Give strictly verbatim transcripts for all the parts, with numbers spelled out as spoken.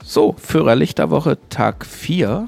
So, Führerlichterwoche Tag vier.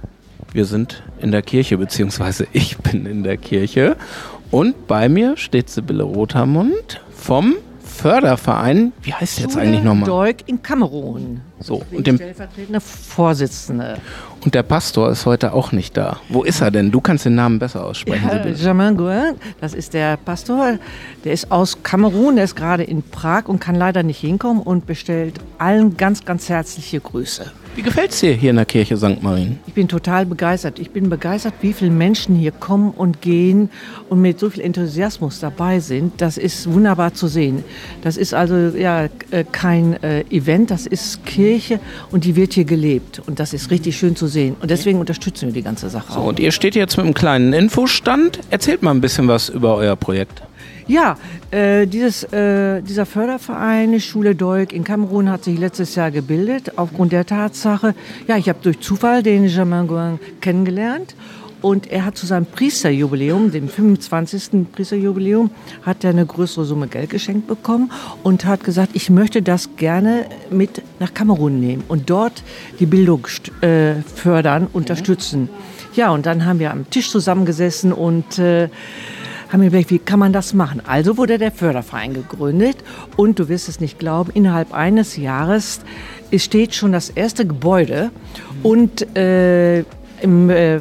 Wir sind in der Kirche, beziehungsweise ich bin in der Kirche. Und bei mir steht Sibylle Rothermund vom Förderverein. Wie heißt der jetzt eigentlich nochmal? Deuk in Kamerun. So, und dem stellvertretende Vorsitzende. Und der Pastor ist heute auch nicht da. Wo ist er denn? Du kannst den Namen besser aussprechen. Ja, Germain Gouin, das ist der Pastor. Der ist aus Kamerun, der ist gerade in Prag und kann leider nicht hinkommen und bestellt allen ganz, ganz herzliche Grüße. Wie gefällt's dir hier in der Kirche Sankt Marien? Ich bin total begeistert. Ich bin begeistert, wie viele Menschen hier kommen und gehen und mit so viel Enthusiasmus dabei sind. Das ist wunderbar zu sehen. Das ist also ja kein äh, Event, das ist Kirche und die wird hier gelebt. Und das ist richtig schön zu sehen. Und deswegen unterstützen wir die ganze Sache So, auch. und ihr steht jetzt mit einem kleinen Infostand. Erzählt mal ein bisschen was über euer Projekt. Ja, äh, dieses, äh, dieser Förderverein Schule Deuk in Kamerun hat sich letztes Jahr gebildet, aufgrund der Tatsache, ja, ich habe durch Zufall den Germain Gouin kennengelernt und er hat zu seinem Priesterjubiläum, dem fünfundzwanzigsten Priesterjubiläum, hat er eine größere Summe Geld geschenkt bekommen und hat gesagt, ich möchte das gerne mit nach Kamerun nehmen und dort die Bildung äh, fördern, unterstützen. Ja, und dann haben wir am Tisch zusammengesessen und äh, haben wir überlegt, wie kann man das machen? Also wurde der Förderverein gegründet und du wirst es nicht glauben, innerhalb eines Jahres steht schon das erste Gebäude und äh, im äh,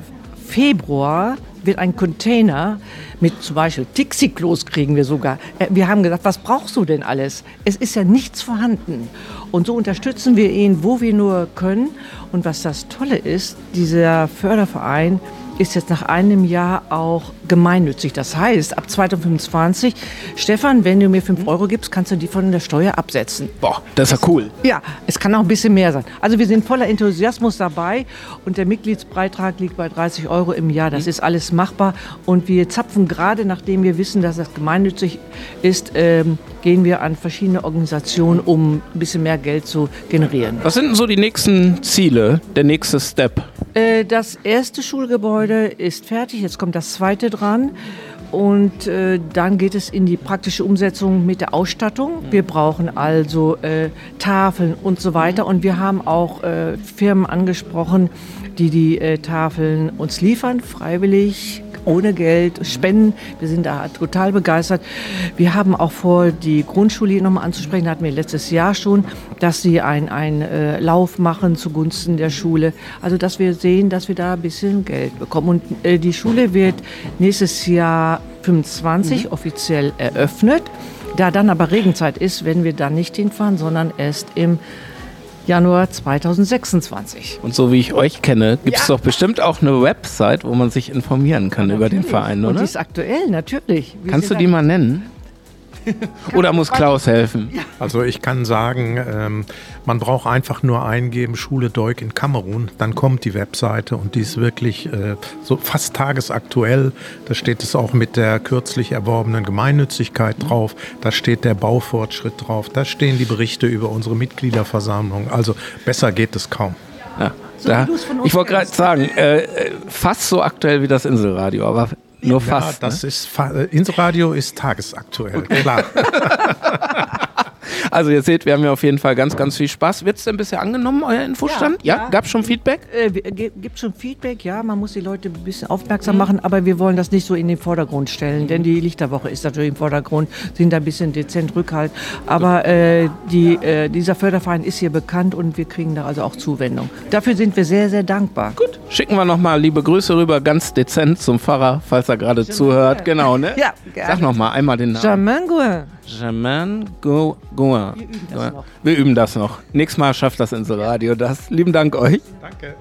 Februar wird ein Container mit zum Beispiel Dixie-Klos kriegen wir sogar. Äh, wir haben gesagt, was brauchst du denn alles? Es ist ja nichts vorhanden. Und so unterstützen wir ihn, wo wir nur können. Und was das Tolle ist, dieser Förderverein ist jetzt nach einem Jahr auch gemeinnützig. Das heißt, ab zweitausendfünfundzwanzig, Stefan, wenn du mir fünf Euro gibst, kannst du die von der Steuer absetzen. Boah, das ist ja cool. Ja, es kann auch ein bisschen mehr sein. Also wir sind voller Enthusiasmus dabei und der Mitgliedsbeitrag liegt bei dreißig Euro im Jahr. Das ist alles machbar und wir zapfen gerade, nachdem wir wissen, dass das gemeinnützig ist, ähm, gehen wir an verschiedene Organisationen, um ein bisschen mehr Geld zu generieren. Was sind denn so die nächsten Ziele, der nächste Step? Äh, das erste Schulgebäude ist fertig, jetzt kommt das zweite dran. Und äh, dann geht es in die praktische Umsetzung mit der Ausstattung. Wir brauchen also äh, Tafeln und so weiter. Und wir haben auch äh, Firmen angesprochen, die die äh, Tafeln uns liefern, freiwillig, ohne Geld, spenden. Wir sind da total begeistert. Wir haben auch vor, die Grundschule hier nochmal anzusprechen, hatten wir letztes Jahr schon, dass sie einen äh, Lauf machen zugunsten der Schule. Also, dass wir sehen, dass wir da ein bisschen Geld bekommen. Und äh, die Schule wird nächstes Jahr fünfundzwanzig mhm. offiziell eröffnet. Da dann aber Regenzeit ist, werden wir da nicht hinfahren, sondern erst im Januar zweitausendsechsundzwanzig. Und so wie ich euch kenne, gibt es ja. doch bestimmt auch eine Website, wo man sich informieren kann ja, über den Verein, oder? Und die ist aktuell, natürlich. Wir Kannst du die mal nennen? Oder muss Klaus helfen? Also ich kann sagen, ähm, man braucht einfach nur eingeben, Schule Deuk in Kamerun, dann kommt die Webseite und die ist wirklich äh, so fast tagesaktuell. Da steht es auch mit der kürzlich erworbenen Gemeinnützigkeit drauf, da steht der Baufortschritt drauf, da stehen die Berichte über unsere Mitgliederversammlung. Also besser geht es kaum. Ja, da, ich wollte gerade sagen, äh, fast so aktuell wie das Inselradio, aber nur fast. Ja, das ne? ist fa- Inselradio ist tagesaktuell, klar. Also ihr seht, wir haben ja auf jeden Fall ganz, ganz viel Spaß. Wird es denn bisher angenommen, euer Infostand? Ja, ja? ja. Gab es schon Feedback? Äh, gibt schon Feedback, ja. Man muss die Leute ein bisschen aufmerksam mhm. machen, aber wir wollen das nicht so in den Vordergrund stellen, mhm. denn die Lichterwoche ist natürlich im Vordergrund, sind da ein bisschen dezent Rückhalt. Aber äh, die, äh, dieser Förderverein ist hier bekannt und wir kriegen da also auch Zuwendung. Dafür sind wir sehr, sehr dankbar. Gut, schicken wir nochmal liebe Grüße rüber, ganz dezent zum Pfarrer, falls er gerade zuhört. Genau, ne? Ja, gerne. Sag nochmal einmal den Namen. Germain Gouin. Germain Gouin. Wir üben das noch. Wir üben das noch. Nächstes Mal schafft das Inselradio das. Lieben Dank euch. Danke.